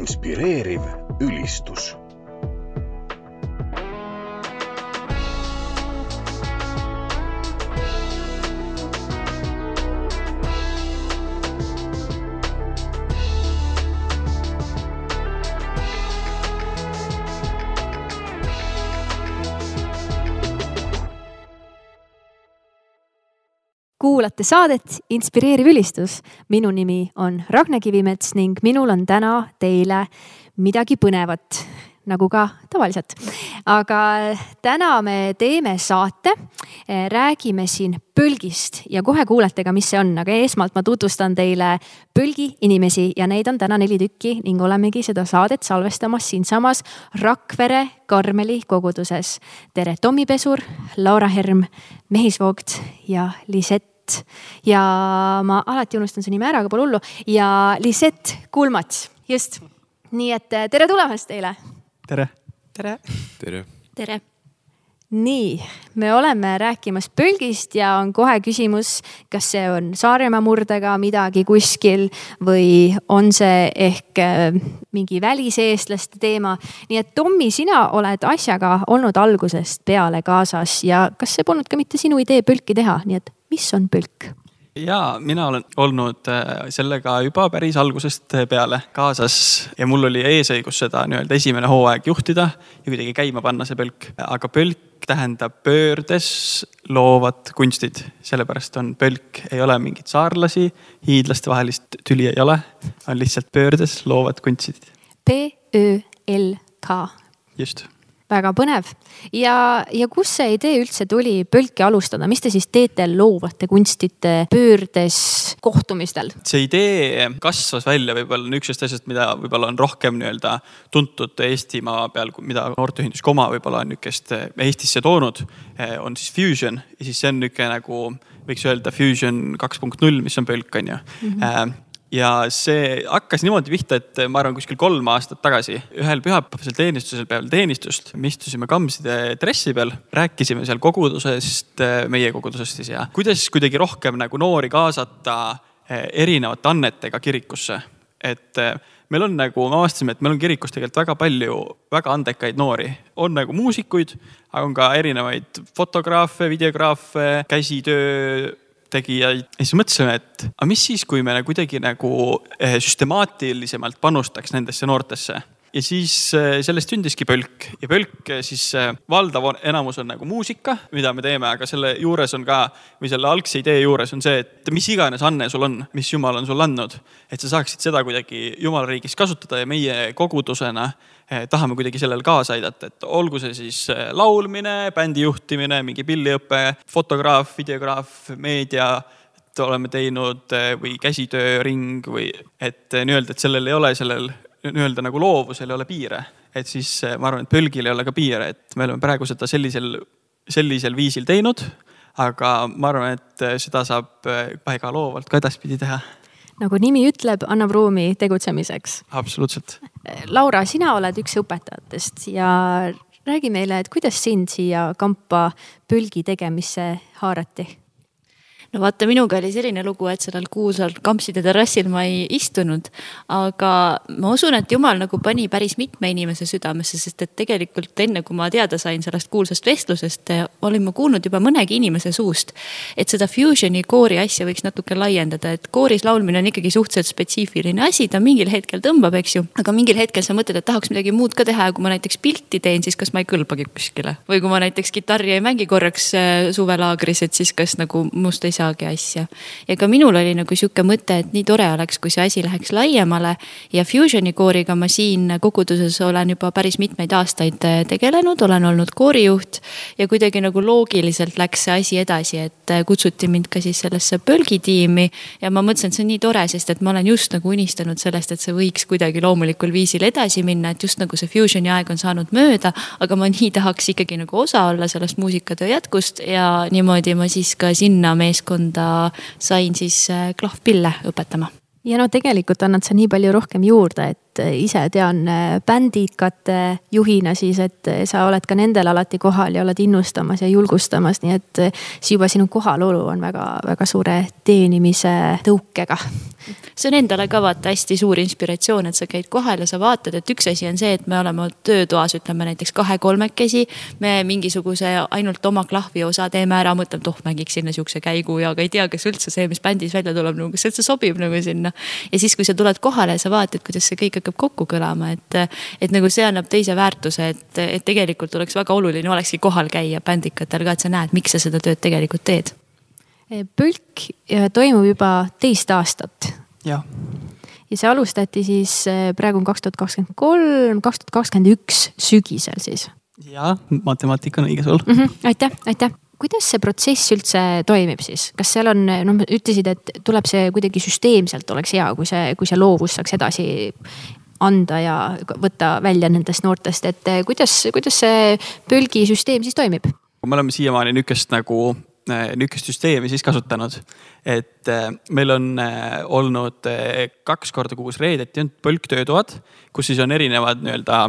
Inspireeriv ülistus. Kuulate saadet Inspireeriv ülistus. Minu nimi on Ragne Kivimets ning minul on täna teile midagi põnevat, nagu ka tavaliselt. Aga täna me teeme saate, räägime siin pölgist ja kohe kuulete ka, mis see on. Aga esmalt ma tutvustan teile pölgi inimesi ja neid on täna 4 tükki ning olemegi seda saadet salvestamas siinsamas Rakvere Karmeli koguduses. Tere Tommi Pesur, Laura Herm, Mehisvoogt ja Lisett. Ja ma alati unustan su nime ära, aga pole hullu. Ja Lisett Kulmats, just. Nii et tere tulemast teile. Tere. Tere. Tere. Tere. Nii, me oleme rääkimas pölgist ja on kohe küsimus, kas see on Saaremaa murdega midagi kuskil või on see ehk mingi väliseestlaste teema. Nii et Tommi, sina oled asjaga olnud algusest peale kaasas ja kas see polnud ka mitte sinu idee pölki teha? Nii et mis on pölk? Jaa, mina olen olnud sellega juba päris algusest peale kaasas ja mul oli eesõigus seda esimene hooaeg juhtida ja kuidagi käima panna see pölk. Aga pölk tähendab pöördes loovad kunstid. Sellepärast on pölk, ei ole mingit saarlasi, hiidlaste vahelist tüli ei ole, on lihtsalt pöördes loovad kunstid. P-Ö-L-K. Just. Väga põnev. Ja kus see idee üldse tuli pölki alustada? Mis te siis teete loovate kunstite pöördes kohtumistel? See idee kasvas välja võib-olla üks asjast, mida võib-olla on rohkem tuntud Eestimaa peal, mida noorteühendus Koma võib-olla on Eestisse toonud, on siis Fusion. Ja siis see on nagu, võiks öelda Fusion 2.0, mis on pölk, on ju. Ja see hakkas niimoodi pihta, et ma arvan kuskil 3 aastat tagasi ühel pühapäevasel teenistusel peal teenistust. Me istusime Kamside dressi peal, rääkisime seal kogudusest, meie kogudusest ja kuidas kuidagi rohkem nagu noori kaasata erinevate annetega kirikusse. Et meil on nagu, ma avastasime, et meil on kirikus tegelikult väga palju väga andekaid noori. On nagu muusikuid, aga on ka erinevaid fotograafe, videograafe, käsitöö tegijaid. Ja siis mõtlesime, et mis siis, kui me kuidagi nagu süstemaatilisemalt panustaks nendesse noortesse. Ja siis sellest sündiski pölk. Ja pölk siis valdav enamus on nagu muusika, mida me teeme, aga selle juures on ka, või selle algse idee juures on see, et mis iganes anne sul on, mis Jumal on sul andnud, et sa saaksid seda kuidagi Jumala riigis kasutada ja meie kogudusena tahame kuidagi sellel kaasa aidata, et olgu see siis laulmine, bändi juhtimine, mingi pilliõpe, fotograaf, videograaf, meedia, et oleme teinud või käsitööring või et et sellel ei ole sellel nagu loovusel ei ole piire. Et siis ma arvan, et pölgil ei ole ka piire, et me oleme praegu seda sellisel viisil teinud, aga ma arvan, et seda saab väga loovalt ka edaspidi teha. Nagu nimi ütleb, annab ruumi tegutsemiseks. Absoluutselt. Laura, sina oled üks õpetajatest ja räägi meile, et kuidas sind siia kampa pölgi tegemisse haarati? No vaata, minuga oli selline lugu, et sellel kuulsal Kampside terrassil ma ei istunud, aga ma usun, et Jumal nagu pani päris mitme inimese südamesse, sest et tegelikult enne, kui ma teada sain sellest kuulsast vestlusest, olin ma kuulnud juba mõnegi inimese suust, et seda fusioni koori asja võiks natuke laiendada, et kooris laulmine on ikkagi suhteliselt spetsiifiline asi, ta mingil hetkel tõmbab, eks ju, aga mingil hetkel sa mõtled, et tahaks midagi muud ka teha ja kui ma näiteks pilti teen, siis kas ma ei kõlbagi kuskile või kui ma näiteks kitarri ei mängi korraks suvelaagris, et siis kas nagu must ei asja. Ja ka minul oli nagu siuke mõte, et nii tore oleks, kui see asi läheks laiemale ja fusioni kooriga ma siin koguduses olen juba päris mitmeid aastaid tegelenud, olen olnud koorijuht ja kuidagi nagu loogiliselt läks see asi edasi, et kutsuti mind ka siis sellesse pölgitiimi ja ma mõtlesin, et see on nii tore, sest et ma olen just nagu unistanud sellest, et see võiks kuidagi loomulikul viisil edasi minna, et just nagu see fusioni aeg on saanud mööda, aga ma nii tahaks ikkagi nagu osa olla sellest muusikatöö jätkust ja niimoodi ma siis ka sinna meeskonda sain siis klahvpille õpetama. Ja no tegelikult annad sa nii palju rohkem juurde, et et ise tean bändikate juhina siis, et sa oled ka nendel alati kohal ja oled innustamas ja julgustamas, nii et siis juba sinu kohalolu on väga suure teenimise tõukega. See on endale ka vaata hästi suur inspiratsioon, et sa käid kohal ja sa vaatad, et üks asi on see, et me oleme töötoas, ütleme näiteks 2-3-kesi, me mingisuguse ainult oma klahvi osa teeme ära, mõtleme, mängiks sinna siukse käigu ja aga ei tea, kas üldse see, mis bändis välja tuleb, kas üldse sobib nagu sinna. Ja siis, kui sa tuled kohale ja sa vaatad, kuidas see kõik hakkab kokku kõlama, et nagu see annab teise väärtuse, et tegelikult oleks väga oluline, olekski kohal käia bändikatel ka, et sa näed, miks sa seda tööd tegelikult teed. Pölk toimub juba 2 aastat. Ja see alustati siis praegu 2023, 2021 sügisel siis. Ja, matemaatika on õige sul. Aitäh. Kuidas see protsess üldse toimib siis? Kas seal on, ütlesid, et tuleb see kuidagi süsteemselt oleks hea, kui see loovus saaks edasi anda ja võtta välja nendest noortest, et kuidas see Pölgi süsteem siis toimib? Me oleme siiamaani nükest süsteemi siis kasutanud, et meil on olnud 2 korda kuus reedeti on Pölk-töötoad, kus siis on erinevad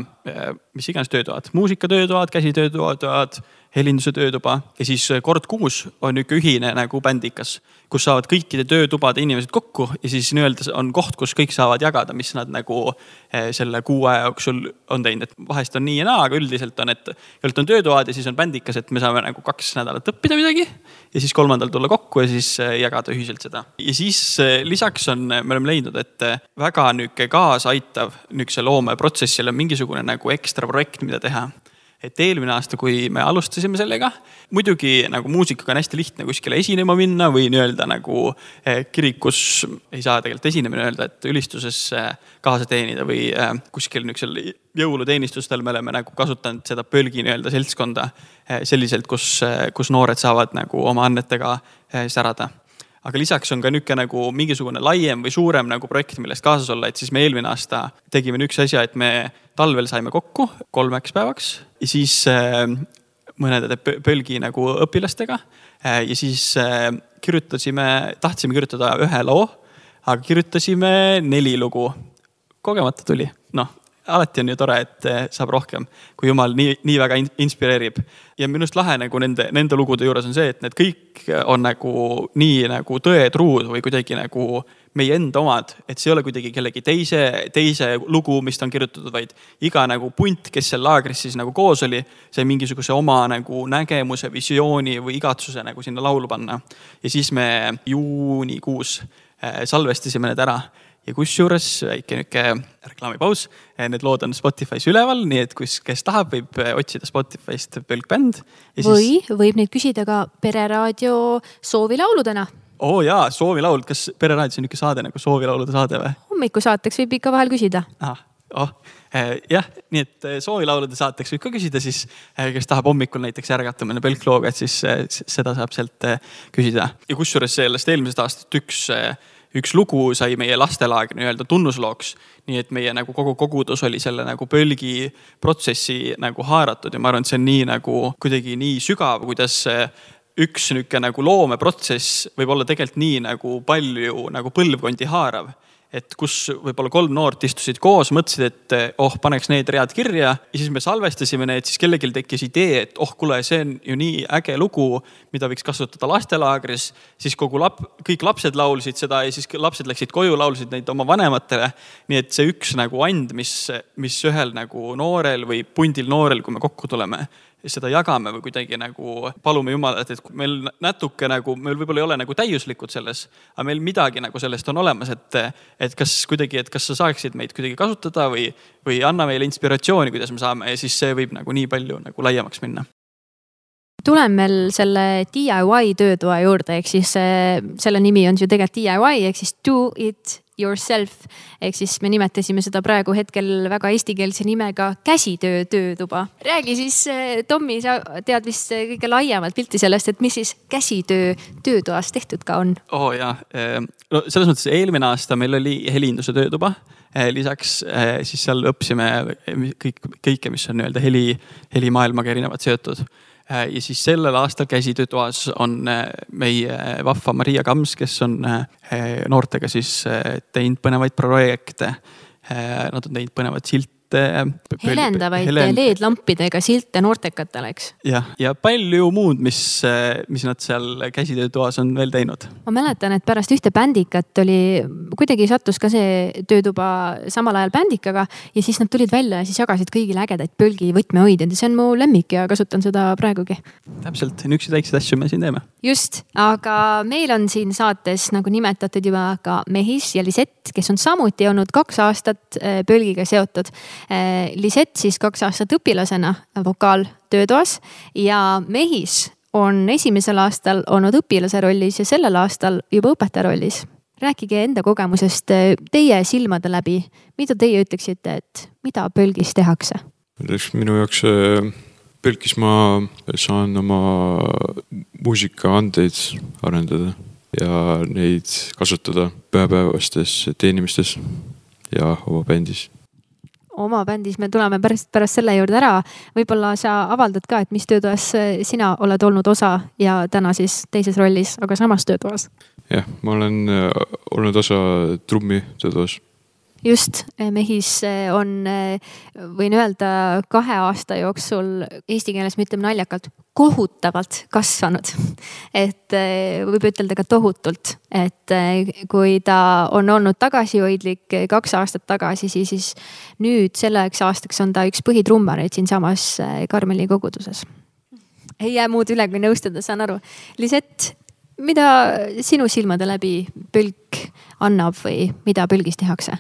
mis iganes töötoad, muusikatöötoad, käsitöötoad, helinduse töötuba ja siis kord kuus on üks ühine nagu bändikas, kus saavad kõikide töötubade inimesed kokku ja siis on koht, kus kõik saavad jagada, mis nad nagu selle kuu aja jooksul on teinud, et vahest on nii ja naa, aga üldiselt on, et on töötoad ja siis on bändikas, et me saame nagu 2 nädalat õppida midagi ja siis 3. tulla kokku ja siis jagada ühiselt seda. Ja siis lisaks me oleme leidnud, et väga kaasa aitav loomeprotsessile on mingisugune nagu ekstra projekt, mida teha. Et eelmine aasta, kui me alustasime sellega, muidugi nagu muusikaga on hästi lihtne kuskile esinema minna või nagu kirikus ei saa tegelikult esinemine öelda, et ülistuses kaasa teenida või kuskil jõuluteenistustel me oleme nagu kasutanud seda Pölgi seltskonda selliselt, kus noored saavad nagu oma annetega särada. Aga lisaks on ka nagu mingisugune laiem või suurem nagu projekt, millest kaasas olla, et siis me eelmine aasta tegime üks asja, et me talvel saime kokku 3 päevaks ja siis mõnede Pölgi nagu õpilastega ja siis tahtsime kirjutada 1 loo, aga kirjutasime 4 lugu. Kogemata tuli. Alati on ju tore, et saab rohkem, kui jumal nii väga inspireerib. Ja minust lahe nagu nende lugude juures on see, et need kõik on nagu nii nagu tõetruud või kuidagi nagu meie enda omad, et see ei ole kuidagi kellegi teise lugu, mis on kirjutatud, vaid iga nagu punt, kes seal laagris siis nagu koos oli, see mingisuguse oma nagu nägemuse, visiooni või igatsuse nagu sinna laulu panna. Ja siis me juunikuus salvestasime need ära. Ja kusjuures väike reklaamipaus, need lood on Spotify's üleval, nii et kes tahab, võib otsida Spotify'st Pölk bänd. Või võib neid küsida ka Pereraadio soovilauludena. Jaa, soovilaulud. Kas Pereraadios on saade nagu soovilaulude saade või? Hommikusaateks võib ikka vahel küsida. Jah, nii et soovilaulude saateks võib ka küsida siis, kes tahab hommikul näiteks ärgata mõne Pölk-looga, et siis seda saab sealt küsida. Ja kusjuures sellest eelmisest aastat üks lugu sai meie lastelaagri tunnuslooks, nii et meie nagu kogu kogudus oli selle nagu Pölgi protsessi nagu haaratud ja ma arvan, et see on nii nagu kuidagi nii sügav, kuidas üks nagu loomeprotsess võib olla tegelikult nii nagu palju nagu põlvkondi haarav. Et kus võib-olla 3 noort istusid koos, mõtlesid, et paneks need read kirja ja siis me salvestasime need, siis kellelgi tekkis idee, et kuule, see on ju nii äge lugu, mida võiks kasutada lastelaagris, siis kõik lapsed laulsid seda ja siis lapsed läksid koju, laulsid neid oma vanematele. Nii et see üks nagu and, mis ühel nagu noorel või pundil noorel, kui me kokku tuleme, seda jagame või kuidagi nagu palume Jumalat, et meil natuke nagu, meil võib-olla ei ole nagu täiuslikud selles, aga meil midagi nagu sellest on olemas, et kas sa saaksid meid kuidagi kasutada või anna meile inspiratsiooni, kuidas me saame ja siis see võib nagu nii palju nagu laiemaks minna. Tulen meil selle DIY töötoa juurde, ehk siis selle nimi on ju tegelikult DIY, ehk siis do it yourself, ehk siis me nimetasime seda praegu hetkel väga eestikeelse nimega käsitöö töötuba. Räägi siis, Tommi, sa tead vist kõige laiemalt pilti sellest, et mis siis käsitöö töötoas tehtud ka on? Jaa, selles mõttes eelmine aasta meil oli helinduse töötuba. Lisaks siis seal õppisime kõike, mis on helimaailmaga erinevad seotud. Ja siis sellel aastal käsitöötoas on meie vahva Maria Kams, kes on noortega siis teinud põnevaid projekte Nad on teinud põnevad silte. Helendavaid LED-lampidega silte noortekatele, eks? Jah, ja palju muud, mis nad seal käsitöötoas on veel teinud. Ma mäletan, et pärast ühte bändikat kuidagi sattus ka see töötuba samal ajal bändikaga ja siis nad tulid välja ja siis jagasid kõigile ägedaid pölgi võtmehoidjad ja see on mu lemmik ja kasutan seda praegugi. Täpselt, niisuguseid väikseid asju me siin teeme. Just, aga meil on siin saates nagu nimetatud juba ka Mehis ja Lisett, kes on samuti olnud 2 aastat pölgiga seotud. Lisett siis 2 aastat õpilasena vokaal töötoas ja Mehis on esimesel aastal olnud õpilase rollis ja sellel aastal juba õpetaja rollis. Rääkige enda kogemusest teie silmade läbi. Mida teie ütleksite, et mida pölgis tehakse? Minu jaoks pölgis ma saan oma muusikaandeid arendada ja neid kasutada päevapäevastes teenimistes ja oma bändis. Oma bändis me tuleme pärast selle juurde ära. Võib-olla sa avaldad ka, et mis töötoas sina oled olnud osa ja täna siis teises rollis, aga samas töötoas? Jah, ma olen olnud osa trummi töötoas. Just, Mehis on, võin öelda, 2 aasta jooksul eesti keeles me ütleme naljakalt kohutavalt kasvanud. Et võib ütelda ka tohutult, et kui ta on olnud tagasihoidlik 2 aastat tagasi, siis nüüd selleks aastaks on ta üks põhitrummareid siin samas Karmeli koguduses. Ei jää muud üle, kui nõustada, saan aru. Lisett, mida sinu silmade läbi pölk annab või mida pölgis tehakse?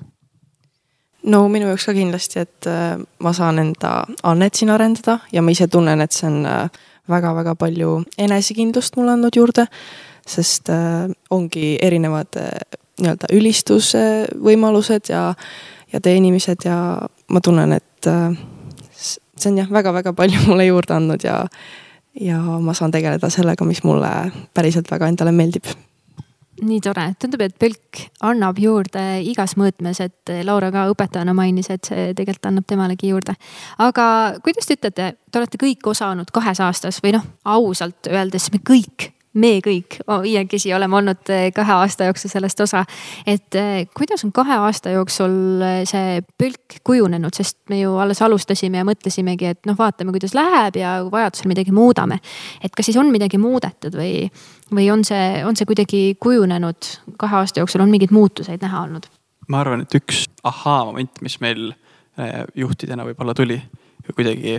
No minu jaoks ka kindlasti, et ma saan enda annet siin arendada ja ma ise tunnen, et see on väga-väga palju enesekindlust mulle andnud juurde, sest ongi erinevad nii-öelda ülistusvõimalused ja teenimised ja ma tunnen, et see on jah väga-väga palju mulle juurde andnud ja ma saan tegeleda sellega, mis mulle päriselt väga endale meeldib. Nii tore, tundub, et pölk annab juurde igas mõõtmes, et Laura ka õpetajana mainis, et see tegelikult annab temalegi juurde. Aga kuidas te ütlete, te olete kõik osanud 2 aastas või ausalt öeldes me kõik iiakesi oleme olnud 2 aasta jooksul sellest osa. Et kuidas on 2 aasta jooksul see pölk kujunenud, sest me ju alles alustasime ja mõtlesimegi, et vaatame, kuidas läheb ja vajadusel midagi muudame. Et kas siis on midagi muudetud või on see kuidagi kujunenud 2 aasta jooksul, on mingid muutuseid näha olnud? Ma arvan, et üks moment, mis meil juhtidena võib-olla tuli kuidagi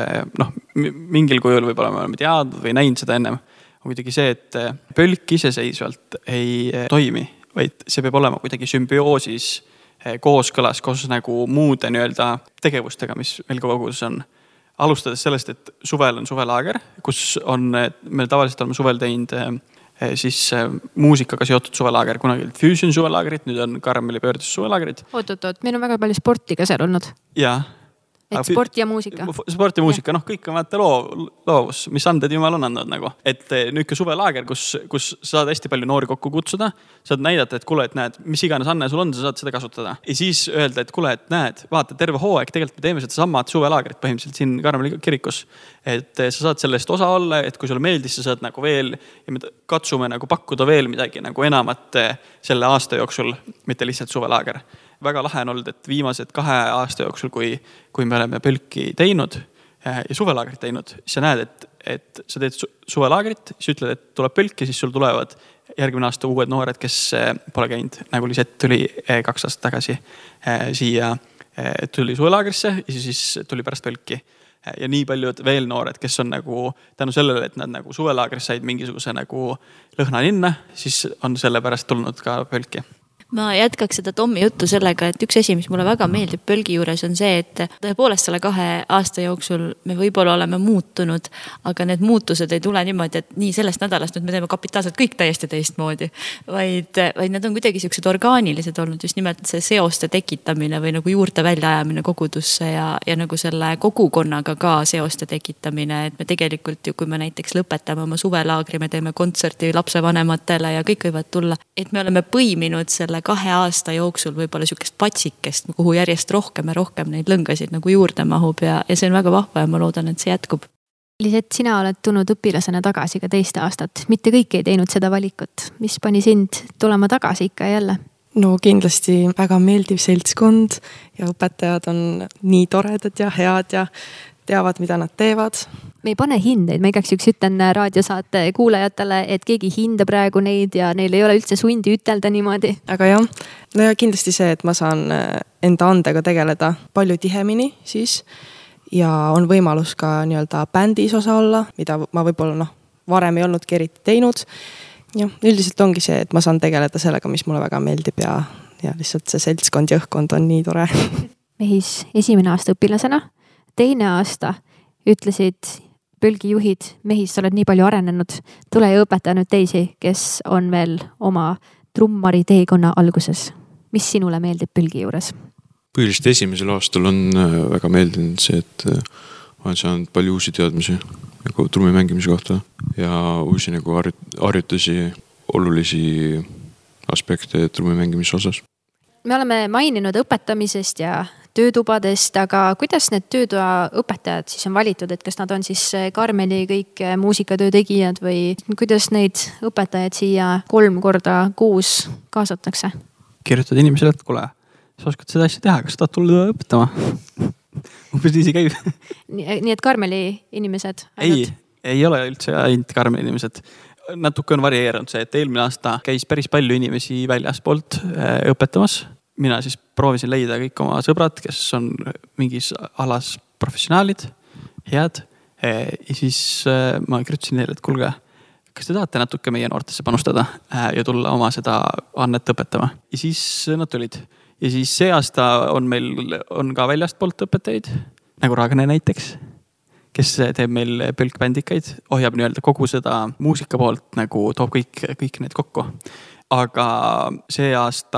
mingil kujul võib-olla me oleme teadnud või näinud seda ennem, on kuidagi see, et pölk iseseisvalt ei toimi, vaid see peab olema kuidagi sümbioosis, kooskõlas, koos nagu muude tegevustega, mis meil koguduses on. Alustades sellest, et suvel on suvelaager, kus me tavaliselt oleme suvel teinud siis muusikaga seotud suvelaager, kunagi Fusion suvelaagerid, nüüd on Karmeli pöördus suvelaagerid. Oot, meil on väga palju sporti ka seal olnud. Jaa. Et sport ja muusika. Sport ja muusika, kõik on vaata loovus, mis anded jumal on andnud nagu. Et nüüd ka suvelaager, kus saad hästi palju noori kokku kutsuda, saad näidata, et kuule, et näed, mis iganes anne sul on, sa saad seda kasutada. Ja siis öelda, et kuule, et näed, vaata terve hooaeg, tegelikult me teeme seda samad suvelaagerit põhimõtteliselt siin Karmeli kirikus. Et sa saad sellest osa olla, et kui sulle meeldis, sa saad nagu veel ja me katsume nagu pakkuda veel midagi nagu enamat selle aasta jooksul, mitte lihtsalt suvelaager. Väga lahe on olnud, et viimased 2 aasta jooksul, kui me oleme pölki teinud ja suvelaagrit teinud, siis sa näed, et sa teed suvelaagrit, siis ütled, et tuleb pölk ja siis sul tulevad järgmine aasta uued noored, kes pole käinud, nagu Lisett tuli 2 aastat tagasi siia, tuli suvelaagrisse ja siis tuli pärast pölki. Ja nii paljud veel noored, kes on nagu tänu sellele, et nad nagu suvelaagris said mingisuguse nagu lõhna ninna, siis on selle pärast tulnud ka pölki. Ma jätkaks seda Tommi juttu sellega, et üks asi, mis mulle väga meeldib pölgi juures on see, et tõepoolest selle 2 aasta jooksul me võib-olla oleme muutunud, aga need muutused ei tule niimoodi, et nii sellest nädalast nüüd me teeme kapitaalselt kõik täiesti teistmoodi, vaid need on kuidagi sellised orgaanilised olnud, just nimelt see seoste tekitamine või nagu juurde väljaajamine kogudusse ja nagu selle kogukonnaga ka seoste tekitamine, et me tegelikult ju, kui me näiteks lõpetame oma suvelaagri, me teeme kontserti lapsevanematele ja kõik võivad tulla, et me oleme põiminud selle 2 aasta jooksul võib-olla sükest patsikest, kuhu järjest rohkem ja rohkem neid lõngasid nagu juurde mahub ja see on väga vahva ja ma loodan, et see jätkub. Lisett, sina oled tulnud õpilasena tagasi ka 2 aastat. Mitte kõik ei teinud seda valikut. Mis pani sind tulema tagasi ikka ja jälle? No kindlasti väga meeldiv seltskond ja õpetajad on nii toredad ja head ja teavad, mida nad teevad. Me ei pane hindeid, ma igaks juhuks ütlen raadiosaate kuulajatele, et keegi hinda praegu neid ja neil ei ole üldse sundi ütelda niimoodi. Aga jah, no ja kindlasti see, et ma saan enda andega tegeleda palju tihemini siis ja on võimalus ka nii-öelda bändis osa olla, mida ma võib-olla varem ei olnudki eriti teinud. Ja üldiselt ongi see, et ma saan tegeleda sellega, mis mulle väga meeldib ja lihtsalt see seltskond ja õhkkond on nii tore. Mehis esimene aasta õpilasena, teine aasta ütlesid pölgijuhid, Mehis, sa oled nii palju arenenud, tule ja õpeta nüüd teisi, kes on veel oma trummari teekonna alguses. Mis sinule meeldib pölgi juures? Põhiliselt esimesel aastal on väga meeldinud see, et olen saanud palju uusi teadmisi nagu trummi mängimise kohta ja uusi nagu harjutusi, olulisi aspekte trummi mängimise osas. Me oleme maininud õpetamisest ja töötubadest, aga kuidas need töötoa õpetajad siis on valitud, et kas nad on siis Karmeli kõik muusikatöö tegijad või kuidas neid õpetajaid siia 3 korda kuus kaasatakse? Kirjutad inimesele, et kuule, sa oskad seda asja teha, kas tahad tulla õpetama? Umbes nii see käib. Nii et Karmeli inimesed? Ei ole üldse ainult Karmeli inimesed. Natuke on varieerunud see, et eelmine aasta käis päris palju inimesi väljaspoolt õpetamas. Mina siis proovisin leida kõik oma sõbrad, kes on mingis alas professionaalid, head. Ja siis ma kirjutasin neile, et kuulge, kas te tahate natuke meie noortesse panustada ja tulla oma seda annet õpetama? Ja siis nad tulid. Ja siis see aasta on meil ka väljastpoolt õpetajaid, nagu Ragne näiteks, kes teeb meil pölkbändikaid, ohjab nii-öelda kogu seda muusika poolt, nagu toob kõik need kokku. Aga see aasta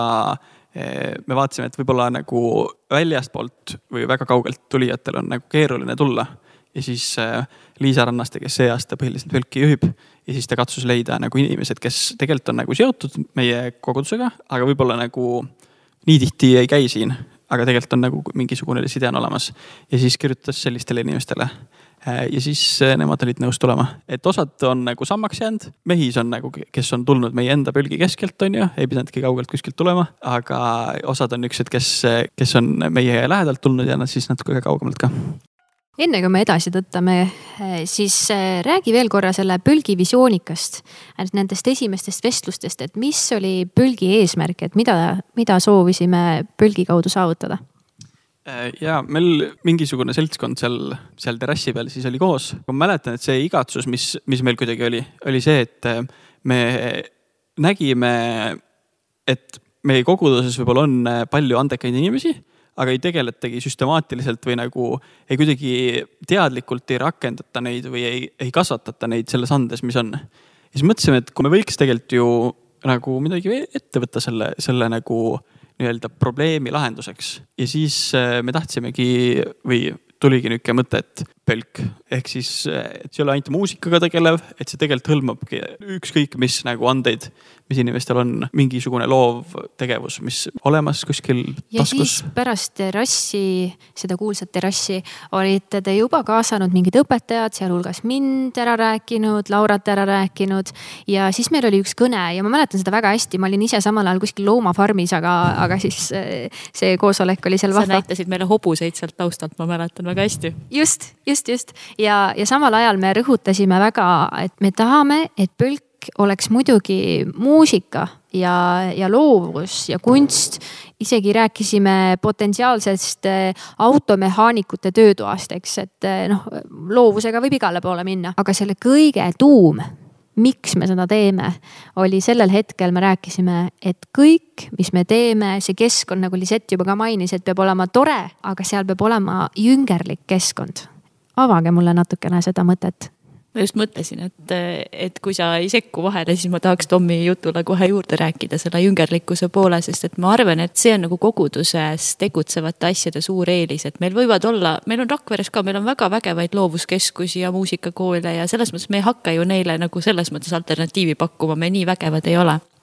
me vaatasime, et võib-olla nagu väljastpoolt või väga kaugelt tulijatel on nagu keeruline tulla. Ja siis Liisa Rannaste, kes see aasta põhiliselt pölki juhib, ja siis ta katsus leida nagu inimesed, kes tegelikult on nagu seotud meie kogudusega, aga võib-olla nagu nii tihti ei käi siin, aga tegelikult on nagu mingisugune side on olemas. Ja siis kirjutas sellistele inimestele. Ja siis nemad olid nõus tulema. Et osad on nagu sammaks jäänud. Mehis on nagu, kes on tulnud meie enda pölgi keskelt, on ju, ei pidanud kaugelt kuskilt tulema. Aga osad on üksed, kes on meie lähedalt tulnud ja nad siis natuke kaugemalt ka. Enne kui me edasi tõttame, siis räägi veel korra selle pölgi visioonikast, nendest esimestest vestlustest, et mis oli pölgi eesmärk, et mida soovisime pölgi kaudu saavutada? Ja meil mingisugune seltskond seal terrassi peal siis oli koos. Ma mäletan, et see igatsus, mis meil kuidagi oli see, et me nägime, et meie koguduses võib-olla on palju andekaid inimesi, aga ei tegeletagi süstemaatiliselt või nagu ei kuidagi teadlikult ei rakendata neid või ei kasvatata neid selles andes, mis on. Ja siis mõtlesime, et kui me võiks tegelikult ju nagu midagi ette võtta selle nagu nii-öelda probleemi lahenduseks. Ja siis me tahtsimegi või tuligi niuke mõte, et pölk. Ehk siis, et see ei ole ainult muusikaga tegelev, et see tegelikult hõlmabki ükskõik mis nagu andeid, mis inimestel on mingisugune loov tegevus, mis olemas kuskil taskus. Ja siis pärast terrassi, seda kuulsat terrassi, olite te juba kaasanud mingid õpetajad, sealhulgas mind ära rääkinud, Laurat ära rääkinud ja siis meil oli üks kõne ja ma mäletan seda väga hästi, ma olin ise samal ajal kuskil loomafarmis, aga siis see koosolek oli seal vahva. Sa näitasid meile hobuseid sealt taustalt, ma mäletan väga hästi. Just. Ja samal ajal me rõhutasime väga, et me tahame, et pölk oleks muidugi muusika ja loovus ja kunst. Isegi rääkisime potentsiaalsest automehaanikute töötoast, eks, et loovusega võib igale poole minna. Aga selle kõige tuum, miks me seda teeme, oli sellel hetkel me rääkisime, et kõik, mis me teeme, see keskkond, nagu Lisett juba ka mainis, et peab olema tore, aga seal peab olema jüngerlik keskkond. Avage mulle natukene seda mõtet. Ma just mõtlesin, et kui sa ei sekku vahele, siis ma tahaks Tommi jutule kohe juurde rääkida selle jüngerlikkuse poole, sest et ma arvan, et see on nagu koguduses tegutsevate asjade suur eelis, et meil võivad olla, meil on Rakveres ka, meil on väga vägevaid loovuskeskusi ja muusikakoole ja selles mõttes me ei hakka ju neile nagu selles mõttes alternatiivi pakkuma, me nii vägevad ei ole.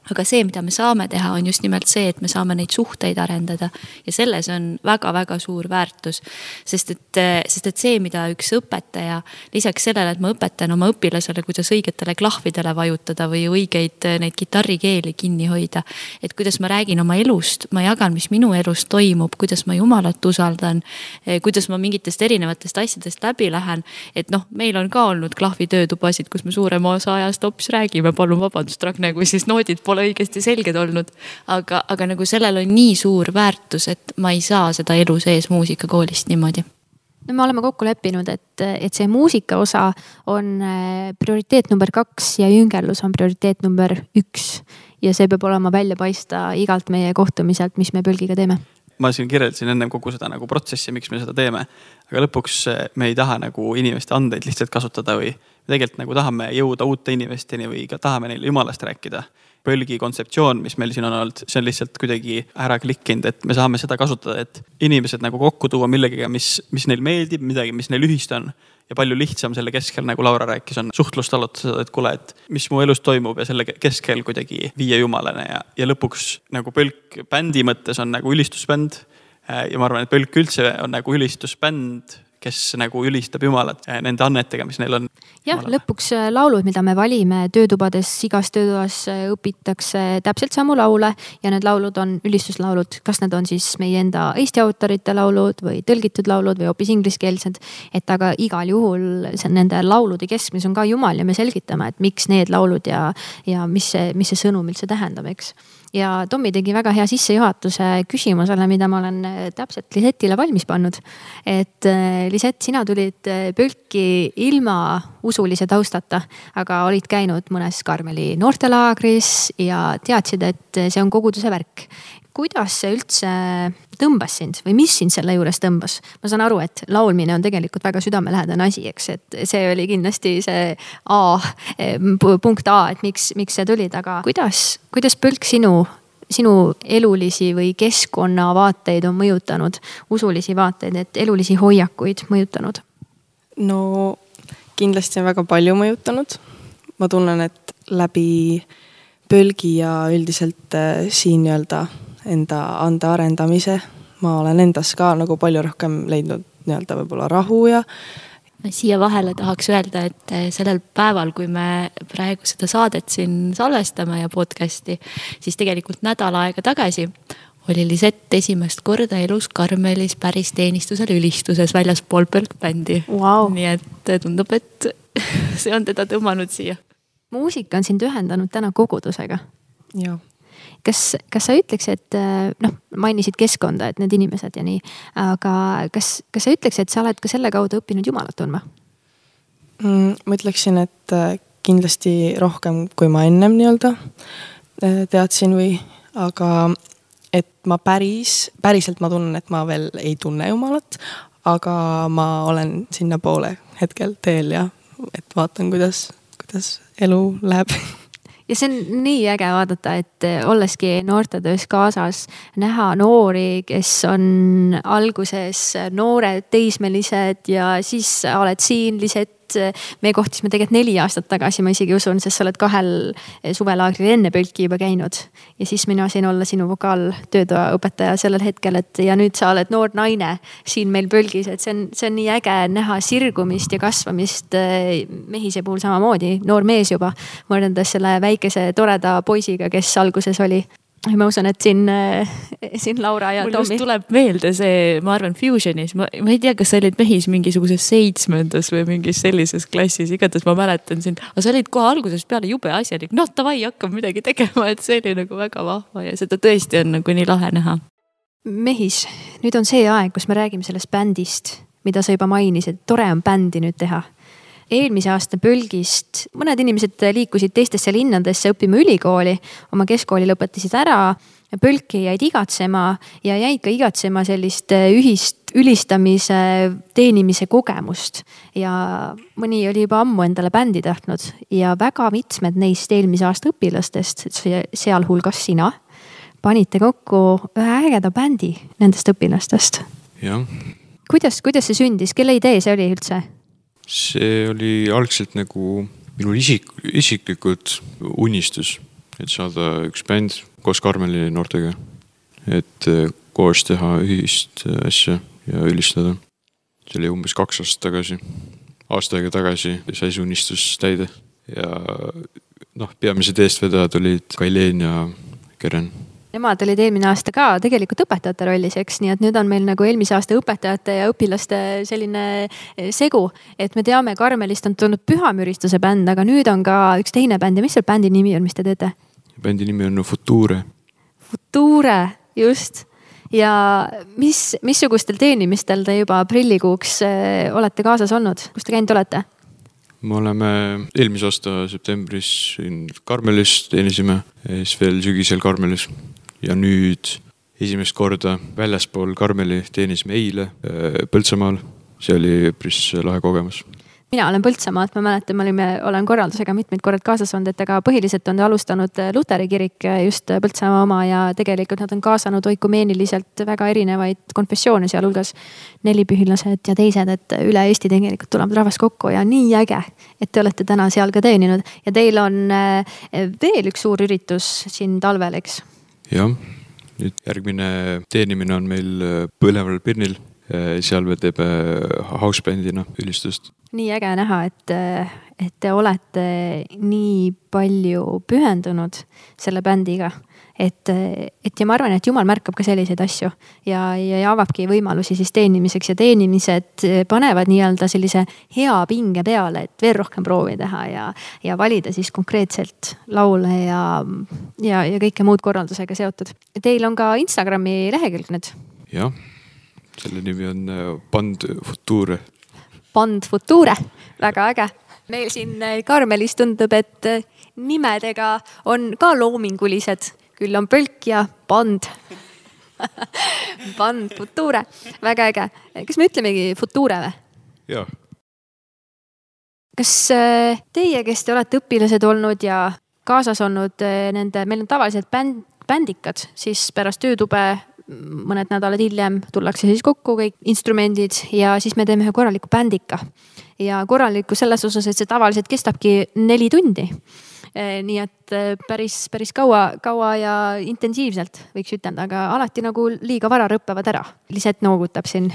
aga see, mida me saame teha, on just nimelt see, et me saame neid suhteid arendada ja selles on väga-väga suur väärtus. Sest et see, mida üks õpetaja, lisaks sellele, et ma õpetan oma õpilasele, kuidas õigetele klahvidele vajutada või õigeid neid kitarrikeeli kinni hoida, et kuidas ma räägin oma elust, ma jagan, mis minu elus toimub, kuidas ma Jumalat usaldan, kuidas ma mingitest erinevatest asjadest läbi lähen, et meil on ka olnud klahvitöötubasid, kus me suurema osa ajast hoopis räägime, palun vabandust, Ragne, kui siis noodid pole õigesti selged olnud, aga nagu sellel on nii suur väärtus, et ma ei saa seda elu sees muusikakoolist niimoodi. No me oleme kokku leppinud, et see muusika osa on prioriteet number 2 ja jüngerlus on prioriteet number 1 ja see peab olema välja paista igalt meie kohtumiselt, mis me Pölgiga teeme. Ma siin kirjeldasin ennem kogu seda nagu protsessi, miks me seda teeme, aga lõpuks me ei taha nagu inimeste andeid lihtsalt kasutada või tegelikult nagu tahame jõuda uute inimesteni või ka tahame neile Jumalast rääkida. Pölgi kontseptsioon, mis meil siin on olnud, see on lihtsalt kuidagi ära klikkinud, et me saame seda kasutada, et inimesed nagu kokku tuua millegiga, mis neil meeldib, midagi, mis neil ühist on. Ja palju lihtsam selle keskel, nagu Laura rääkis, on suhtlust alutada, et kuule, et mis mu elus toimub ja selle keskel kuidagi viia Jumalane ja lõpuks nagu Pölk bändi mõttes on nagu ülistusbänd ja ma arvan, et Pölk üldse on nagu ülistusbänd, kes nagu ülistab Jumalat nende annetega, mis neil on. Jah, lõpuks laulud, mida me valime töötubades, igas töötubas õpitakse täpselt samu laule ja need laulud on ülistuslaulud. Kas need on siis meie enda Eesti autorite laulud või tõlgitud laulud või hoopis ingliskeelsed, et aga igal juhul nende laulude keskmes on ka Jumal ja me selgitame, et miks need laulud ja mis see sõnum üldse tähendab, eks. Ja Tommi tegi väga hea sissejuhatuse küsimusele, mida ma olen täpselt Lisettile valmis pannud. Et Lisett, sina tulid Pölki ilma usulise taustata, aga olid käinud mõnes Karmeli noortelaagris ja teadsid, et see on koguduse värk. Kuidas see üldse tõmbas sind või mis sind selle juures tõmbas? Ma saan aru, et laulmine on tegelikult väga südamelähedane asi, eks, et see oli kindlasti see punkt A, et miks see tulid, aga kuidas Pölk sinu elulisi või keskkonna vaateid on mõjutanud, usulisi vaateid, et elulisi hoiakuid mõjutanud? No kindlasti on väga palju mõjutanud. Ma tunnen, et läbi Pölgi ja üldiselt siin enda ande arendamise ma olen endas ka nagu palju rohkem leidnud võib-olla rahu ja siia vahele tahaks öelda, et sellel päeval, kui me praegu seda saadet siin salvestame ja podcasti, siis tegelikult nädal aega tagasi oli Lisett esimest korda elus Karmelis päris teenistusel ülistuses väljaspool Pölk bändi. Wow. Nii et tundub, et see on teda tõmmanud siia. Muusika on sind ühendanud täna kogudusega. Jah. Kas sa ütleks, et mainisid keskkonda, et need inimesed ja nii, aga kas sa ütleks, et sa oled ka selle kaudu õppinud Jumalat tundma? Ma ütleksin, et kindlasti rohkem, kui ma ennem teadsin aga et ma päriselt ma tunnen, et ma veel ei tunne Jumalat, aga ma olen sinna poole hetkel teel ja et vaatan, kuidas elu läheb. Ja see on nii äge vaadata, et olleski noortetöös kaasas näha noori, kes on alguses noored, teismelised ja siis oled siin Lisett. Me kohtisime tegelikult 4 aastat tagasi, ma isegi usun, sest sa oled 2 suvelaagril enne Pölki juba käinud. Ja siis mina sain olla sinu vokaaltöötoa õpetaja sellel hetkel, et ja nüüd sa oled noor naine siin meil Pölgis, et see on nii äge näha sirgumist ja kasvamist mehise puhul samamoodi, noor mees juba, võrreldes selle väikese toreda poisiga, kes alguses oli. Ma usun, et siin Laura ja Tommi. Mul just tuleb meelde see, ma arvan, Fusionis. Ma ei tea, kas sa olid mehis mingisuguses 7. või mingis sellises klassis. Igatas ma mäletan sind. Aga sa olid kohe algusest peale jube asjalik. Tavai, hakkab midagi tegema. Et see oli nagu väga vahva ja seda tõesti on nagu nii lahe näha. Mehis, nüüd on see aeg, kus me räägime sellest bändist, mida sa juba mainisid. Tore on bändi nüüd teha. Eelmise aasta Pölgist mõned inimesed liikusid teistesse linnadesse õppima ülikooli, oma keskkooli lõpetasid ära, Pölki jäid igatsema ja jäid ka igatsema sellist ühist ülistamise, teenimise kogemust. Ja mõni oli juba ammu endale bändi tahtnud ja väga mitmed neist eelmise aasta õpilastest, sealhulgas sina, panite kokku ühe ägeda bändi nendest õpilastest. Jah. Kuidas see sündis? Kelle idee see oli üldse? See oli algselt nagu minu isiklikud unistus et saada üks bänd koos Karmeli noortega, et koos teha ühist asja ja ülistada. See oli umbes 2 aastat tagasi. Aasta aega tagasi sai see unistus täide ja peamised eestvedajad olid Kaileen ja Keren. Nemad olid eelmine aasta ka tegelikult õpetajate rollis, eks, nii et nüüd on meil nagu eelmise aasta õpetajate ja õpilaste selline segu, et me teame, Karmelist on tulnud Pühamüristuse bänd, aga nüüd on ka üks teine bänd ja mis seal bändi nimi on, mis te teete? Bändi nimi on Future. Future, just. Ja missugustel teenimistel te juba aprillikuuks olete kaasas olnud? Kus te käinud olete? Me oleme eelmise aasta septembris Karmelis teenisime, siis veel sügisel Karmelis ja nüüd esimest korda väljaspool Karmeli teenisime eile Põltsamaal. See oli päris lahe kogemus. Mina olen Põltsamaalt, ma mäletan, olen korraldusega mitmeid korrad kaasas olnud, et aga põhiliselt on alustanud Luteri kirik just Põltsamaa oma ja tegelikult nad on kaasanud oikumeeniliselt väga erinevaid konfessioone, sealhulgas nelipühilased ja teised, et üle Eesti tegelikult tulevad rahvas kokku ja nii äge, et te olete täna seal ka teeninud ja teil on veel üks suur üritus siin talvel, eks? Jah, nüüd järgmine teenimine on meil Põleval Pirnil, seal me teeme housebändina ülistust. Nii äge näha, et te olete nii palju pühendunud selle bändiga, et ja ma arvan, et Jumal märkab ka selliseid asju ja avabki võimalusi siis teenimiseks ja teenimised panevad nii-öelda sellise hea pinge peale, et veel rohkem proovi teha ja valida siis konkreetselt laule ja kõike muud korraldusega seotud. Teil on ka Instagrami lehekülg nüüd? Jah, selle nimi on Band Future. Band Future, väga äge. Meil siin Karmelis tundub, et nimedega on ka loomingulised. Küll on Pölk ja Band. Band Future, väga äge. Kas me ütlemegi Future või? Jah. Kas teie, kes te olete õpilased olnud ja kaasas olnud meil on tavaliselt bändikad, siis pärast töötube mõned nädalad hiljem tullakse siis kokku kõik instrumendid ja siis me teeme ühe korraliku bändika. Ja korraliku selles osas, et see tavaliselt kestabki 4 tundi. Nii et päris kaua ja intensiivselt võiks ütelda, aga alati nagu liiga vara rõppevad ära. Liset noogutab siin.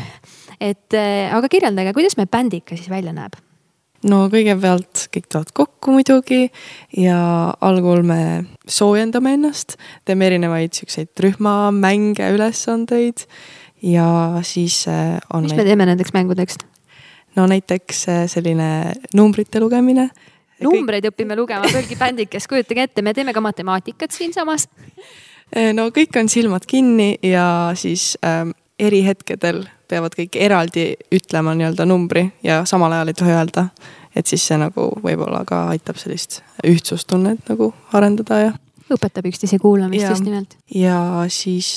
Aga kirjeldage, kuidas me bändika siis välja näeb? No kõigepealt kõik tulevad kokku muidugi ja algul me soojendame ennast, teeme erinevaid selliseid rühmamänge, ülesandeid ja siis on mis me teeme nendeks mängudeks? No näiteks selline numbrite lugemine. Numbreid õpime lugema Pölgi bändikes, kujutage ette, me teeme ka matemaatikat siin samas. No kõik on silmad kinni ja siis eri hetkedel peavad kõik eraldi ütlema nii-öelda numbri ja samal ajal ei tohi öelda. Et siis see nagu võib-olla ka aitab sellist ühtsustunnet nagu arendada ja õpetab üksteise kuulamist just nimelt. Ja siis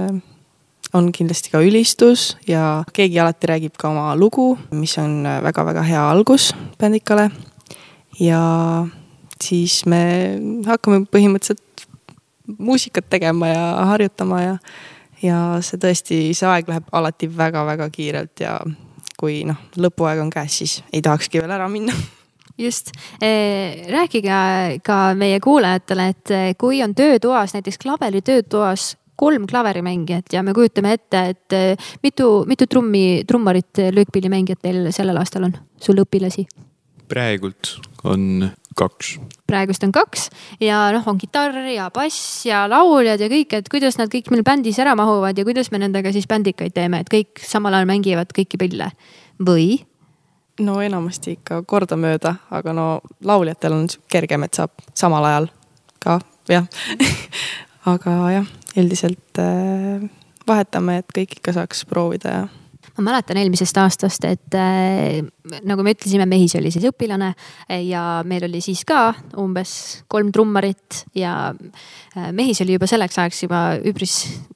on kindlasti ka ülistus ja keegi alati räägib ka oma lugu, mis on väga-väga hea algus bändikale. Ja siis me hakkame põhimõtteliselt muusikat tegema ja harjutama ja see tõesti, see aeg läheb alati väga-väga kiirelt ja kui lõpuaeg on käes, siis ei tahakski veel ära minna. Just. Rääkige ka meie kuulajatele, et kui on töötoas, näiteks klaveri töötoas 3 klaverimängijat ja me kujutame ette, et mitu trummarit löökpillimängijat teil sellel aastal on sul õpilasi? Praegult on 2. Praegust on 2 ja on kitarr ja bass ja lauljad ja kõik, et kuidas nad kõik meil bändis ära mahuvad ja kuidas me nendega siis bändikaid teeme, et kõik samal ajal mängivad kõiki pille või? No enamasti ikka kordamööda, aga lauljatel on kergem, et saab samal ajal ka, jah. Aga jah, üldiselt vahetame, et kõik ikka saaks proovida ja ma mäletan eelmisest aastast, et nagu me ütlesime, Mehis oli siis õpilane ja meil oli siis ka umbes 3 trummarit ja Mehis oli juba selleks ajaks juba üpris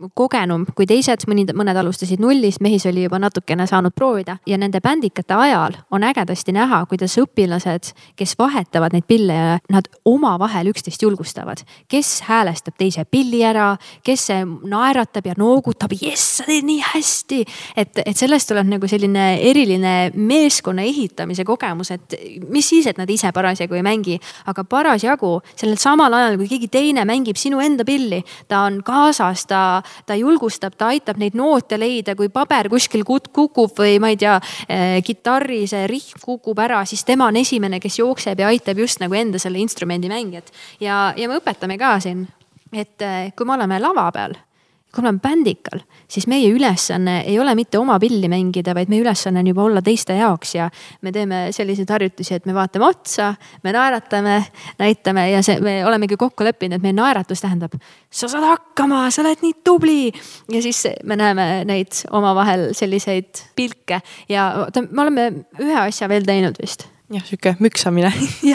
kogenum kui teised, mõned alustasid nullist, Mehis oli juba natukene saanud proovida ja nende bändikate ajal on ägedasti näha, kuidas õpilased, kes vahetavad neid pille ja nad omavahel üksteist julgustavad. Kes häälestab teise pilli ära, kes naeratab ja noogutab, jess, sa teed nii hästi. Et sellest tuleb nagu selline eriline meeskonna ehitamise kogemus, et mis siis, et nad ise parasjagu ei mängi, aga parasjagu sellel samal ajal, kui keegi teine mängib sinu enda pilli, ta on kaasas, ta julgustab, ta aitab neid noote leida, kui paber kuskil kukub või ma ei tea, kitarri see rihm kukub ära, siis tema on esimene, kes jookseb ja aitab just nagu enda selle instrumendi mängijat. Ja me õpetame ka siin, et kui me oleme lava peal, kui me oleme bändikal, siis meie ülesanne ei ole mitte oma pilli mängida, vaid meie ülesanne on juba olla teiste jaoks ja me teeme selliseid harjutusi, et me vaatame otsa, me naeratame, näitame ja me olemegi kokku leppinud, et meie naeratus tähendab, sa saad hakkama, sa oled nii tubli. Ja siis me näeme neid omavahel selliseid pilke ja me oleme ühe asja veel teinud vist. Jah, siuke müksamine. Jah.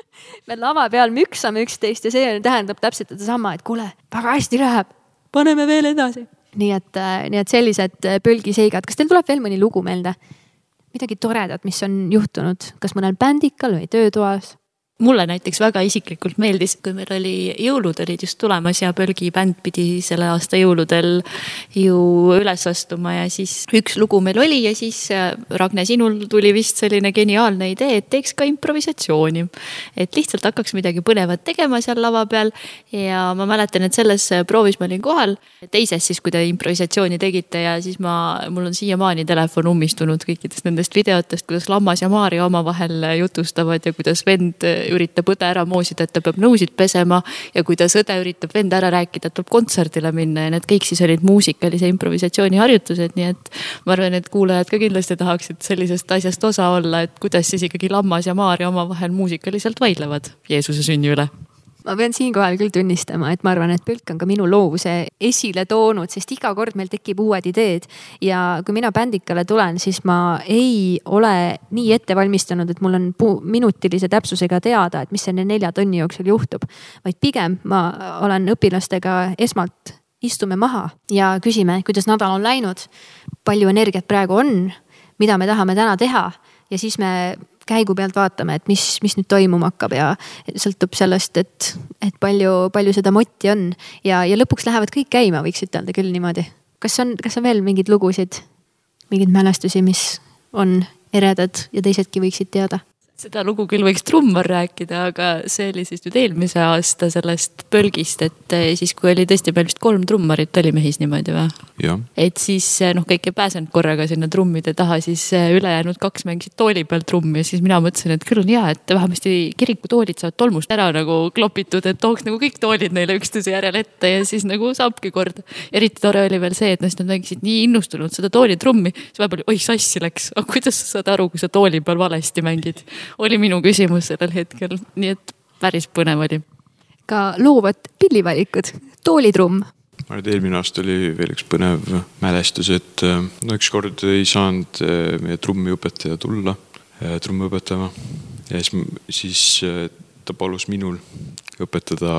Me lava peal müksame üksteist ja see tähendab täpselt sama, et kuule, väga hästi läheb. Paneme veel edasi. Nii et sellised pölgiseigad. Kas teil tuleb veel mõni lugu meelde? Midagi toredat, mis on juhtunud, kas mõnel bändikal või töötoas? Mulle näiteks väga isiklikult meeldis, kui meil oli jõulud olid just tulemas ja Pölgi bänd pidi selle aasta jõuludel ju üles astuma ja siis üks lugu meil oli ja siis Ragne, sinul tuli vist selline geniaalne idee, et teeks ka improvisatsiooni. Et lihtsalt hakkaks midagi põnevat tegema seal lava peal ja ma mäletan, et selles proovis ma olin kohal. Teises siis, kui te improvisatsiooni tegite ja siis mul on siiamaani telefon ummistunud kõikidest nendest videotest, kuidas Lammas ja Maarja omavahel jutustavad ja kuidas vend üritab õde ära moosida, et ta peab nõusid pesema ja kuidas õde üritab vend ära rääkida, et tuleb kontserdile minna ja need kõik siis olid muusikalise improvisatsiooni harjutused, nii et ma arvan, et kuulajad ka kindlasti tahaksid sellisest asjast osa olla, et kuidas siis ikkagi Lammas ja Maarja omavahel muusikaliselt vaidlevad Jeesuse sünni üle. Ma pean siinkohal küll tunnistama, et ma arvan, et Pölk on ka minu loovuse esile toonud, sest iga kord meil tekib uued ideed ja kui mina bändikale tulen, siis ma ei ole nii ette valmistanud, et mul on minutilise täpsusega teada, et mis selle 4 tonni jooksul juhtub, vaid pigem ma olen õpilastega esmalt istume maha ja küsime, kuidas nädal on läinud, palju energiat praegu on, mida me tahame täna teha ja siis me käigu pealt vaatame, et mis nüüd toimuma hakkab ja sõltub sellest, et palju seda motti on ja lõpuks lähevad kõik käima, võiks ütelda küll niimoodi. Kas on veel mingid lugusid, mingid mälestusi, mis on eredad ja teisedki võiksid teada? Seda lugu küll võiks trummar rääkida, aga see oli siis nüüd eelmise aasta sellest Pölgist, et siis kui oli tõesti meil vist 3 trummarit oli Mehis niimoodi või? Ja. Et siis kõik ei pääsenud korraga sinna trummide taha, siis ülejäänud 2 mängisid tooli peal trummi ja siis mina mõtlesin, et küll on hea, et vähemasti kirikutoolid saavad tolmust ära nagu klopitud, et tooks nagu kõik toolid neile üksteise järel ette ja siis nagu saabki korda. Eriti tore oli veel see, et nad mängisid nii innustunult seda toolitrummi, siis vahepeal oi sassi läks, aga kuidas sa saad aru, kui sa tooli peal valesti mängid? Oli minu küsimus sellel hetkel, nii et päris põnev oli. Ka loovad pillivalikud, toolitrumm. Ma arvan, et eelmine aasta oli veel üks põnev mälestus, et üks kord ei saanud meie trummiõpetaja tulla trummi õpetama ja siis ta palus minul õpetada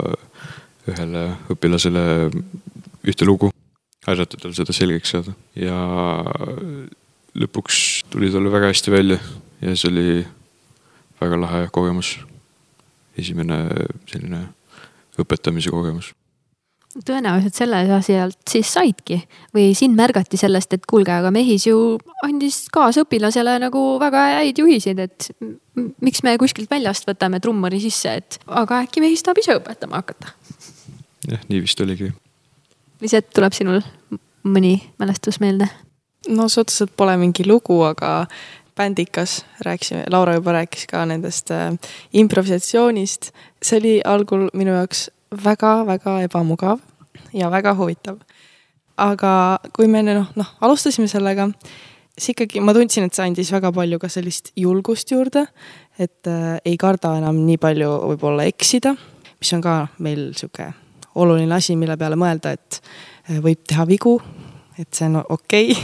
ühele õpilasele ühte lugu, aidata tal seda selgeks saada ja lõpuks tuli talle väga hästi välja ja see oli väga lahe kogemus. Esimene selline õpetamise kogemus. Tõenäoliselt selle asjalt siis saidki või siin märgati sellest, et kuulge, aga Mehis ju andis kaasõpilasele nagu väga häid juhisid, et miks me kuskilt väljast võtame trummari sisse, et aga äkki Mehis tahab ise õpetama hakata. Jah, nii vist oligi. Liset, tuleb sinul mõni mälestus meelde? No otseselt pole mingi lugu, aga bändikas rääkisime, Laura juba rääkis ka nendest improvisatsioonist. See oli algul minu jaoks väga-väga ebamugav ja väga huvitav. Aga kui me alustasime sellega, siis ikkagi ma tundsin, et see andis väga palju ka sellist julgust juurde, et ei karda enam nii palju võib-olla eksida, mis on ka meil siuke oluline asi, mille peale mõelda, et võib teha vigu, et see on okei.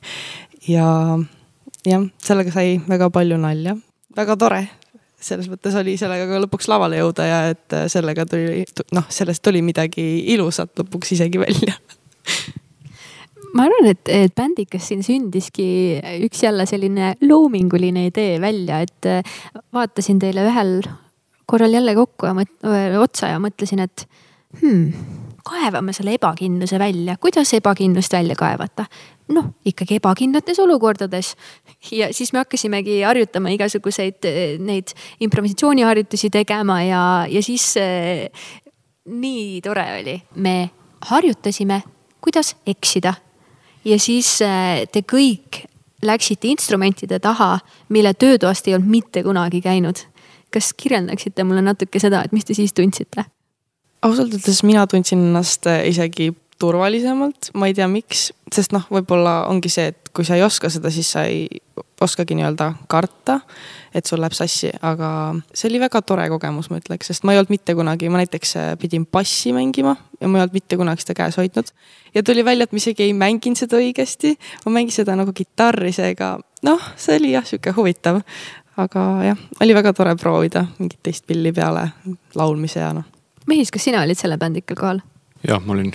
Ja sellega sai väga palju nalja. Väga tore. Selles mõttes oli sellega ka lõpuks lavale jõuda ja et sellest tuli midagi ilusat lõpuks isegi välja. ma arvan, et bändikas siin sündiski üks jälle selline loominguline idee välja, et vaatasin teile ühel korral jälle kokku ja otsa ja mõtlesin, et kaevame selle ebakindluse välja. Kuidas ebakindlust välja kaevata? Noh, ikkagi ebakindlates olukordades. Ja siis me hakkasimegi harjutama igasuguseid neid improvisatsiooniharjutusi tegema ja siis nii tore oli. Me harjutasime, kuidas eksida. Ja siis te kõik läksite instrumentide taha, mille töötoast ei olnud mitte kunagi käinud. Kas kirjeldaksite mulle natuke seda, et mis te siis tundsite? Ausalt ütles mina tundsin ennast isegi turvalisemalt, ma ei tea miks, sest võib-olla ongi see, et kui sa ei oska seda, siis sa ei oskagi nii-öelda karta, et sul läheb sassi, aga see oli väga tore kogemus, ma ütleks, sest ma ei olnud mitte kunagi, ma näiteks pidin bassi mängima ja ma ei olnud mitte kunagi seda käes hoidnud. Ja tuli välja, et ma isegi ei mänginud seda õigesti, ma mängin seda nagu kitarri, seega see oli jah, siuke huvitav, aga jah, oli väga tore proovida mingit teist pilli peale laulmise ja Mehis, kas sina olid selle bändikal kohal? Jah, ma olin.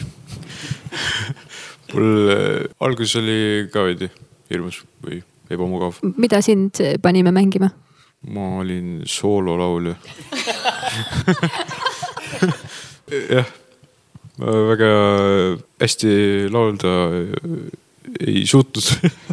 Mul alguses oli ka veidi hirmus või ebamugav. Mida sind panime mängima? Ma olin soololaulja. Jah, ma väga hästi laulda ei suutnud.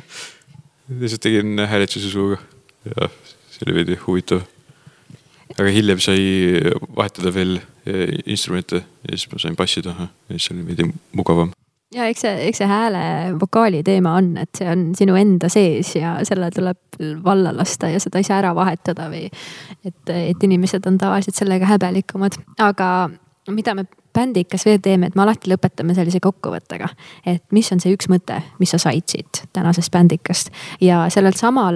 Lihtsalt tegin hääletuse suuga. Ja see oli veidi huvitav. Aga hiljem sai vahetada veel instrumente ja siis ma sain bassi taha ja siis oli veidi mugavam. Ja eks see hääle vokaali teema on, et see on sinu enda sees ja selle tuleb valla lasta ja seda ei saa ära vahetada või et inimesed on tavaliselt sellega häbelikumad. Aga mida me bändikas veel teeme, et me alati lõpetame sellise kokkuvõttega, et mis on see üks mõte, mis sa said siit tänasest bändikast ja sellelt samal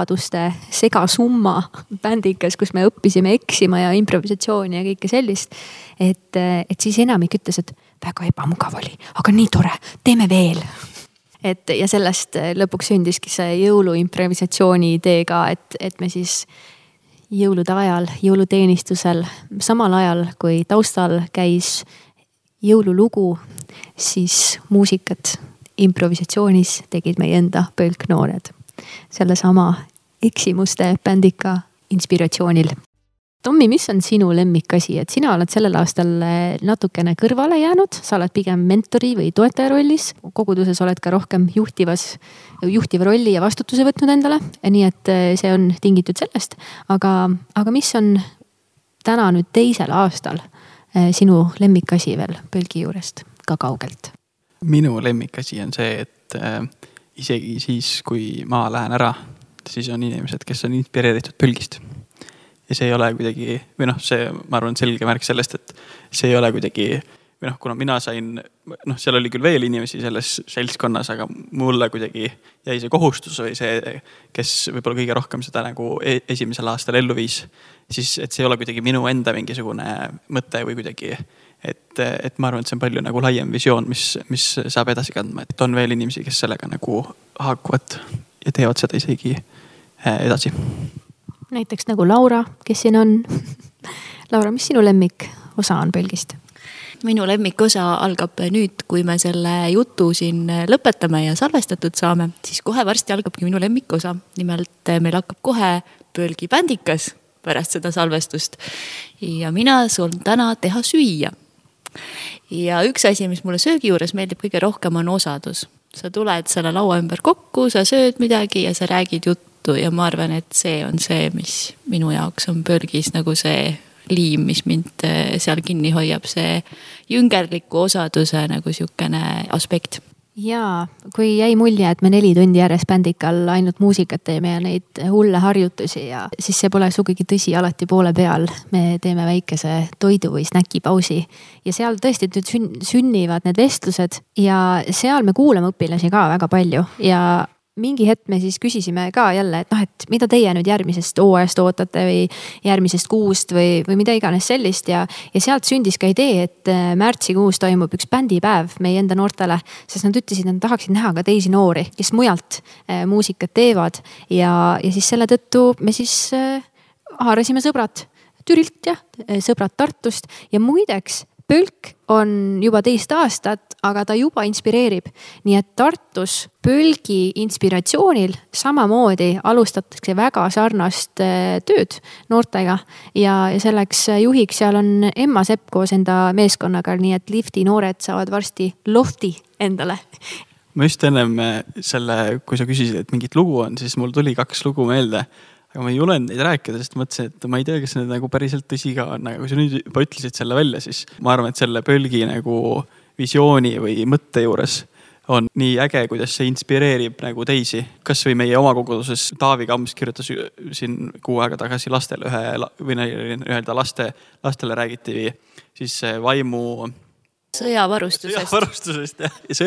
segasumma bändikas, kus me õppisime eksima ja improvisatsiooni ja kõike sellist, et siis enamik ütles, et väga ebamugav oli, aga nii tore, teeme veel. Ja sellest lõpuks sündiski see jõulu improvisatsiooni idee ka, et me siis jõulude ajal, jõuluteenistusel, samal ajal kui taustal käis jõululugu, siis muusikat improvisatsioonis tegid meie enda põlknoored. Selle sama eksimuste bändika inspiratsioonil. Tommi, mis on sinu lemmikasi, et sina oled sellel aastal natukene kõrvale jäänud, sa oled pigem mentori või toetaja rollis, koguduses oled ka rohkem juhtiva rolli ja vastutuse võtnud endale, nii et see on tingitud sellest, aga mis on täna nüüd teisel aastal sinu lemmikasi veel põlgi juurest ka kaugelt? Minu lemmikasi on see, et isegi siis, kui ma lähen ära, siis on inimesed, kes on inspireeritud põlgist. Ja see ei ole kuidagi, või see, ma arvan, selge märk sellest, et see ei ole kuidagi, või kuna mina sain, seal oli küll veel inimesi selles seltskonnas, aga mulle kuidagi jäi see kohustus või see, kes võib-olla kõige rohkem seda nagu esimesel aastal ellu viis, siis et see ei ole kuidagi minu enda mingisugune mõte või kuidagi, et ma arvan, et see on palju nagu laiem visioon, mis saab edasi kandma, et on veel inimesi, kes sellega nagu haakuvad ja teevad seda isegi edasi. Näiteks nagu Laura, kes siin on. Laura, mis sinu lemmik osa on põlgist? Minu lemmik osa algab nüüd, kui me selle jutu siin lõpetame ja salvestatud saame, siis kohe varsti algabki minu lemmik osa. Nimelt meil hakkab kohe põlgi bändikas pärast seda salvestust. Ja mina soovin täna teha süüa. Ja üks asi, mis mulle söögi juures meeldib kõige rohkem, on osadus. Sa tuled selle laua ümber kokku, sa sööd midagi ja sa räägid juttu. Ja ma arvan, et see on see, mis minu jaoks on põlgis nagu see liim, mis mind seal kinni hoiab, see jüngerliku osaduse nagu siukene aspekt. Jaa, kui jäi mulje, et me 4 tundi järjest bändikal ainult muusikat teeme ja neid hulle harjutusi ja siis see pole sugugi tõsi alati poole peal. Me teeme väikese toidu või snäkipausi ja seal tõesti sünnivad need vestlused ja seal me kuulame õpilasi ka väga palju ja mingi hetk me siis küsisime ka jälle, et mida teie nüüd järgmisest hooajast ootate või järgmisest kuust või mida iganes sellist ja sealt sündis ka idee, et märtsikuus toimub üks bändipäev meie enda noortele, sest nad ütlesid, et nad tahaksid näha ka teisi noori, kes mujalt muusikat teevad ja siis selle tõttu me siis haarasime sõbrad Türilt ja sõbrad Tartust ja muideks Pölk on juba 2 aastat, aga ta juba inspireerib. Nii et Tartus Pölgi inspiratsioonil samamoodi alustatakse väga sarnast tööd noortega ja selleks juhiks seal on Emma Sepp koos enda meeskonnaga, nii et Lifti noored saavad varsti lofti endale. Ma just ennem kui sa küsisid, et mingit lugu on, siis mul tuli 2 lugu meelde. Aga ma ei julenud neid rääkida, sest mõtlesin, et ma ei tea, kas need nagu päriselt tõsi ka on. Aga kui sa nüüd juba ütlesid selle välja, siis ma arvan, et selle Pölgi nagu visiooni või mõtte juures on nii äge, kuidas see inspireerib nagu teisi. Kas või meie oma koguduses Taavi Kams kirjutas siin 6 aega tagasi lastele lastele räägiti siis vaimu sõjavarustusest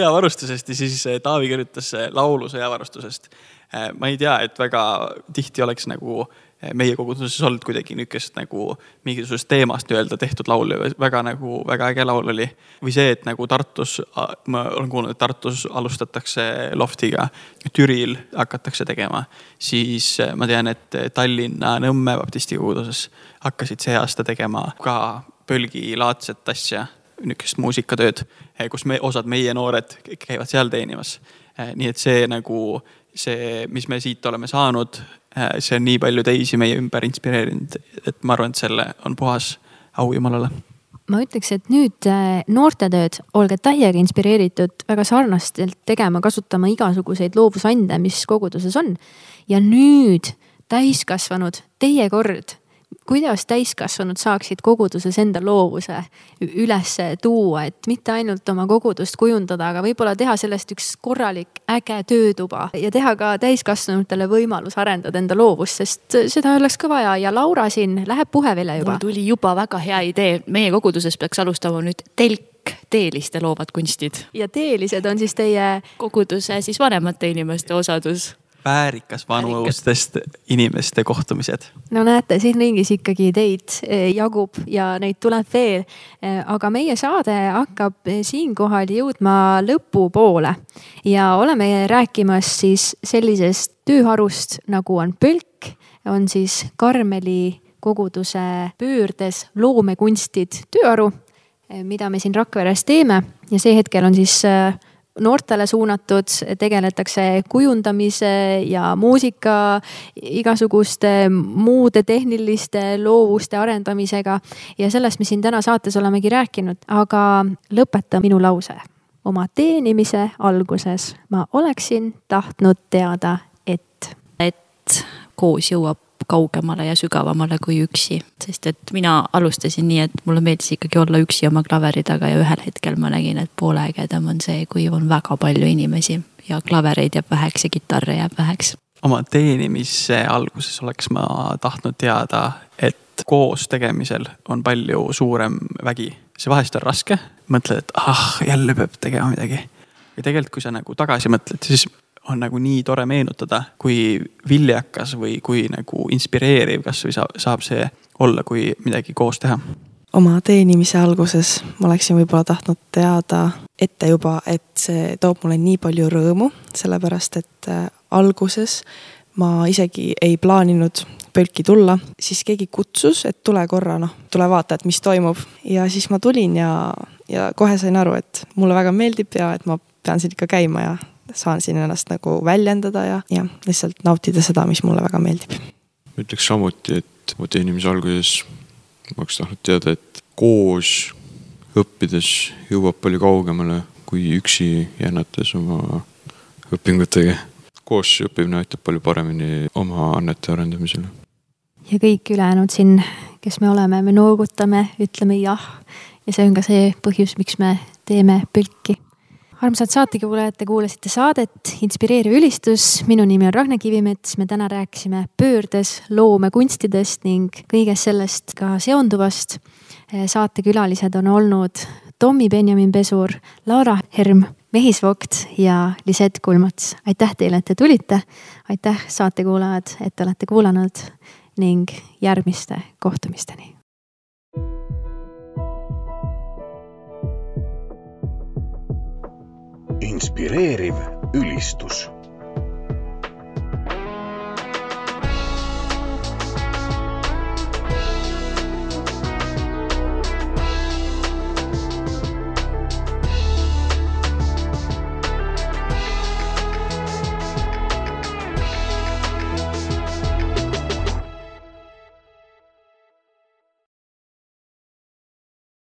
ja siis Taavi kirjutas laulu sõjavarustusest. Ma ei tea, et väga tihti oleks nagu meie koguduses olnud kuidagi nükest nagu mingisugusest teemast öelda tehtud laul. Väga äge laul oli. Või see, et nagu Tartus, ma olen kuulnud, et Tartus alustatakse loftiga, Türil hakatakse tegema. Siis ma tean, et Tallinna Nõmme baptisti koguduses hakkasid see aasta tegema ka Pölgi laadset asja, nükest muusikatööd, kus osad meie noored käivad seal teenimas. Nii et see nagu see, mis me siit oleme saanud, see on nii palju teisi meie ümber inspireerinud, et ma arvan, et selle on puhas au Jumalale. Ma ütleks, et nüüd noortetööd olge täiega inspireeritud väga sarnastelt tegema, kasutama igasuguseid loovusande, mis koguduses on. Ja nüüd täiskasvanud teie kord, kuidas täiskasvanud saaksid koguduses enda loovuse üles tuua, et mitte ainult oma kogudust kujundada, aga võib-olla teha sellest üks korralik äge töötuba ja teha ka täiskasvanutele võimalus arendada enda loovust, sest seda oleks ka vaja ja Laura siin läheb puhevile juba. Mul tuli juba väga hea idee. Meie koguduses peaks alustama nüüd teeliste loovad kunstid. Ja teelised on siis teie koguduse siis vanemate inimeste osadus. Väärikas vanustest inimeste kohtumised. No näete, siin ringis ikkagi teid jagub ja neid tuleb veel. Aga meie saade hakkab siinkohal jõudma lõpupoole ja oleme rääkimas siis sellisest tööharust, nagu on Pölk, on siis Karmeli koguduse pöördes loomekunstid tööharu, mida me siin Rakveres teeme ja see hetkel on siis noortele suunatud, tegeletakse kujundamise ja muusika, igasuguste muude tehniliste loovuste arendamisega ja sellest me siin täna saates olemegi rääkinud, aga lõpeta minu lause. Oma teenimise alguses ma oleksin tahtnud teada, et koos jõuab kaugemale ja sügavamale kui üksi, sest et mina alustasin nii, et mulle meeldis ikkagi olla üksi oma klaveri taga ja ühel hetkel ma nägin, et poole ägedam on see, kui on väga palju inimesi ja klavereid jääb väheks ja kitarre jääb väheks. Oma teenimise alguses oleks ma tahtnud teada, et koos tegemisel on palju suurem vägi. See vahest on raske, mõtled, et jälle peab tegema midagi. Ja tegelikult, kui sa nagu tagasi mõtled, siis on nagu nii tore meenutada, kui viljakas või kui nagu inspireeriv kas või saab see olla, kui midagi koos teha. Oma teenimise alguses ma oleksin võib-olla tahtnud teada ette juba, et see toob mulle nii palju rõõmu, sellepärast et alguses ma isegi ei plaaninud Pölki tulla, siis keegi kutsus, et tule korra, tule vaata, et mis toimub. Ja siis ma tulin ja kohe sain aru, et mulle väga meeldib ja et ma pean siin ikka käima ja saan siin ennast nagu väljendada ja lihtsalt nautida seda, mis mulle väga meeldib. Ma ütleks samuti, et mu teenimise alguses ma oleks tahtnud teada, et koos õppides jõuab palju kaugemale kui üksi jännates oma õpingutega. Koos õppimine aitab palju paremini oma annete arendamisele. Ja kõik ülejäänud siin, kes me oleme, me noogutame, ütleme jah. Ja see on ka see põhjus, miks me teeme Pölki. Armsad saatekuulajad, te kuulasite saadet Inspireeriv ülistus. Minu nimi on Ragne Kivimets. Me täna rääkisime pöördes loomekunstidest ning kõigest sellest ka seonduvast. Saatekülalised on olnud Tommi Benjamin Pesur, Laura Herm, Mehis Vogt ja Lisette Kulmats. Aitäh teile, et te tulite. Aitäh saatekuulajad, et te olete kuulanud ning järgmiste kohtumisteni. Inspireeriv ülistus.